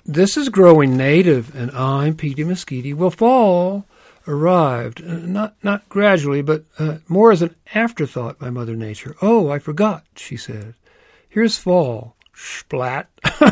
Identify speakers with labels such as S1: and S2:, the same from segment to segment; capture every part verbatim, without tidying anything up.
S1: This is Growing Native, and I'm Petey Mesquite. Well, fall arrived, uh, not not gradually, but uh, more as an afterthought by Mother Nature. Oh, I forgot, she said. Here's fall. Splat.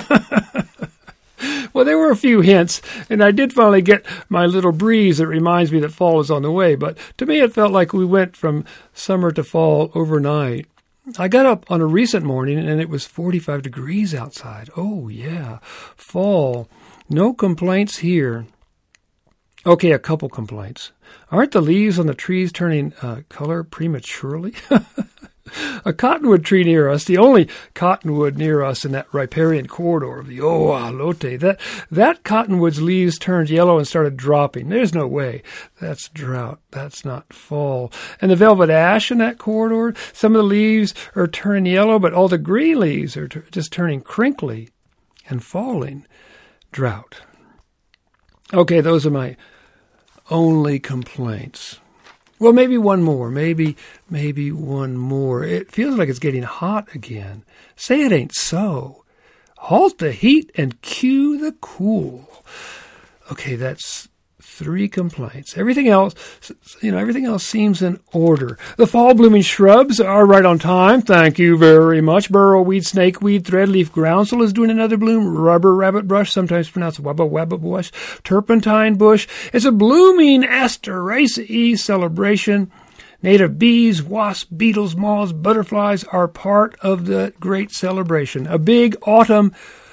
S1: Well, there were a few hints, and I did finally get my little breeze that reminds me that fall is on the way, but to me it felt like we went from summer to fall overnight. I got up on a recent morning, and it was forty-five degrees outside. Oh, yeah, fall. No complaints here. Okay, a couple complaints. Aren't the leaves on the trees turning uh, color prematurely? A cottonwood tree near us, the only cottonwood near us in that riparian corridor of the Oah-Lote, that, that cottonwood's leaves turned yellow and started dropping. There's no way. That's drought. That's not fall. And the velvet ash in that corridor, some of the leaves are turning yellow, but all the green leaves are t- just turning crinkly and falling. Drought. Okay, those are my only complaints. Well, maybe one more, maybe, maybe one more. It feels like it's getting hot again. Say it ain't so. Halt the heat and cue the cool. Okay, that's three complaints. Everything else, you know, everything else seems in order. The fall blooming shrubs are right on time. Thank you very much. Burrowweed, snakeweed, threadleaf groundsel is doing another bloom. Rubber rabbit brush, sometimes pronounced wabba wabba bush. Turpentine bush. It's a blooming Asteraceae celebration. Native bees, wasps, beetles, moths, butterflies are part of the great celebration. A big autumn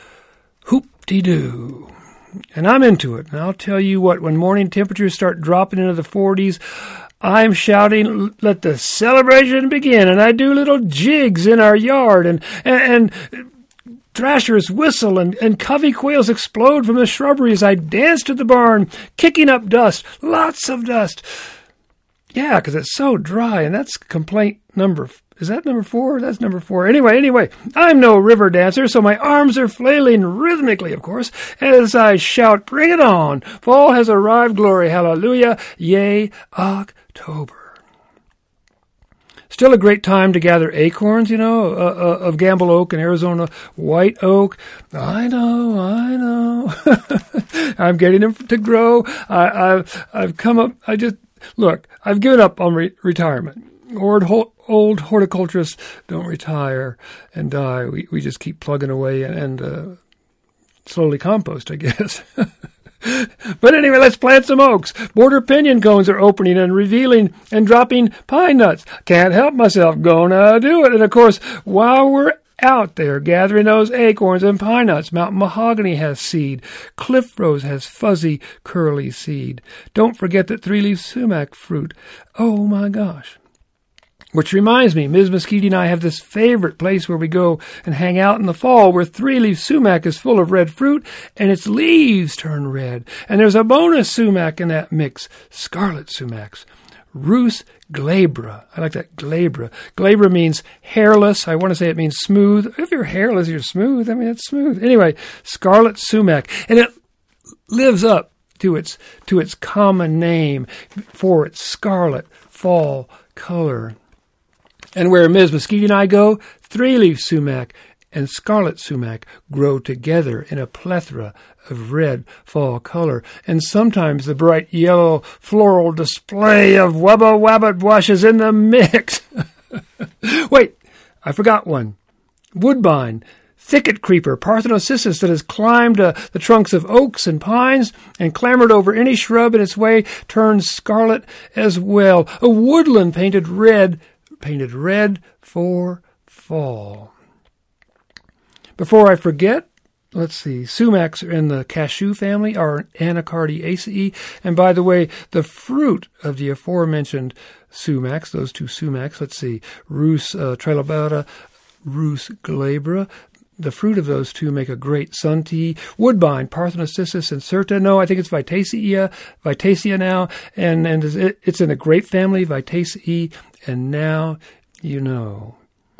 S1: hoop-de-doo. And I'm into it. And I'll tell you what, when morning temperatures start dropping into the forties, I'm shouting, let the celebration begin. And I do little jigs in our yard, and, and, and thrashers whistle, and, and covey quails explode from the shrubbery as I dance to the barn, kicking up dust, lots of dust. Yeah, because it's so dry, and that's complaint number four. Is that number four? That's number four. Anyway, anyway, I'm no river dancer, so my arms are flailing rhythmically, of course, as I shout, bring it on. Fall has arrived, glory, hallelujah, yay, October. Still a great time to gather acorns, you know, uh, uh, of Gamble Oak and Arizona White Oak. I know, I know. I'm getting them to grow. I, I've, I've come up, I just, look, I've given up on re- retirement. Old, old horticulturists don't retire and die. We we just keep plugging away and, and uh, slowly compost, I guess. But anyway, let's plant some oaks. Border pinion cones are opening and revealing and dropping pine nuts. Can't help myself. Gonna do it. And of course, while we're out there gathering those acorns and pine nuts, mountain mahogany has seed. Cliff rose has fuzzy, curly seed. Don't forget that three-leaf sumac fruit. Oh my gosh. Which reminds me, Miz Mesquite and I have this favorite place where we go and hang out in the fall where three-leaf sumac is full of red fruit and its leaves turn red. And there's a bonus sumac in that mix, scarlet sumacs. Rhus glabra. I like that, glabra. Glabra means hairless. I want to say it means smooth. If you're hairless, you're smooth. I mean, it's smooth. Anyway, scarlet sumac. And it lives up to its, to its common name for its scarlet fall color. And where Miz Mesquite and I go, three-leaf sumac and scarlet sumac grow together in a plethora of red fall color. And sometimes the bright yellow floral display of wubba wabbit bush is in the mix. Wait, I forgot one. Woodbine, thicket creeper, Parthenocissus that has climbed uh, the trunks of oaks and pines and clambered over any shrub in its way, turns scarlet as well. A woodland painted red painted red for fall. Before I forget, let's see, sumacs in the cashew family are Anacardiaceae. And by the way, the fruit of the aforementioned sumacs, those two sumacs, let's see, Rhus uh, trilobata, Rhus glabra, the fruit of those two make a great sun tea. Woodbine, Parthenocissus incerta. No, I think it's Vitaceae, Vitaceae now. And, and it's in the grape family, Vitaceae. And now you know.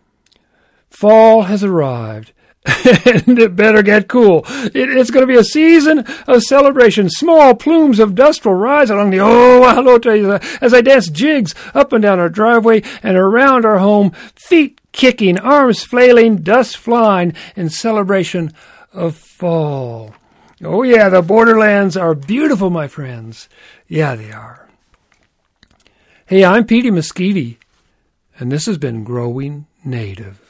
S1: Fall has arrived. And it better get cool. It, it's going to be a season of celebration. Small plumes of dust will rise along the Oah-Lote as I dance jigs up and down our driveway and around our home, feet kicking, arms flailing, dust flying in celebration of fall. Oh, yeah, the borderlands are beautiful, my friends. Yeah, they are. Hey, I'm Petey Mesquite, and this has been Growing Native.